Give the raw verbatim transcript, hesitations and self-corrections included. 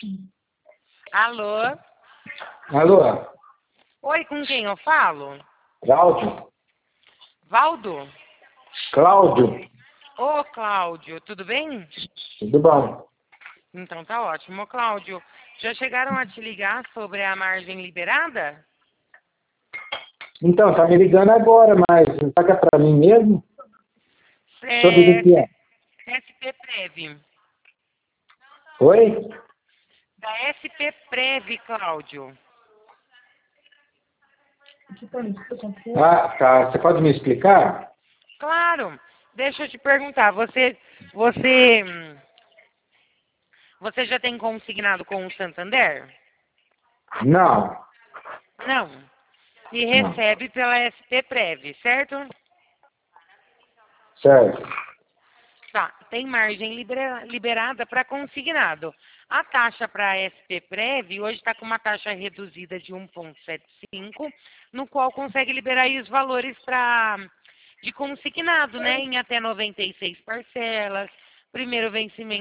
Alô? Alô? Oi, com quem eu falo? Cláudio? Valdo? Cláudio? Ô, Cláudio, tudo bem? Tudo bom? Então tá ótimo. Ô, Cláudio, já chegaram a te ligar sobre a margem liberada? Então, tá me ligando agora, mas não paga pra mim mesmo? Sobre o É, que é? S P Prev. Oi? Da S P Prev, Cláudio. Ah, tá. Você pode me explicar? Claro. Deixa eu te perguntar, você, você, hum, você já tem consignado com o Santander? Não. Não. E Não. recebe pela S P Prev, certo? Certo. Tá, tem margem libera- liberada para consignado. A taxa para a S P Prev hoje está com uma taxa reduzida de um vírgula setenta e cinco, no qual consegue liberar aí os valores para de consignado, né? Em até noventa e seis parcelas, primeiro vencimento